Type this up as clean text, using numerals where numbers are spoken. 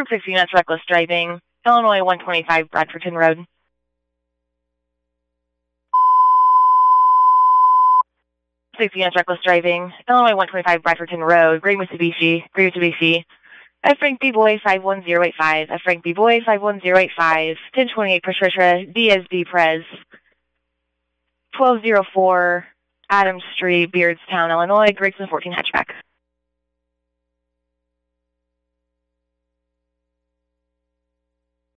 Group 6 units, reckless driving, Illinois 125 Bradfordton Road. Six units, reckless driving, Illinois 125 Bradfordton Road, Gray Mitsubishi, F. Frank B. Boy 51085, F. Frank B. Boy 51085, 1028 Patricia, Diaz B. Prez, 1204 Adams Street, Beardstown, Illinois, Grigson 14 hatchback.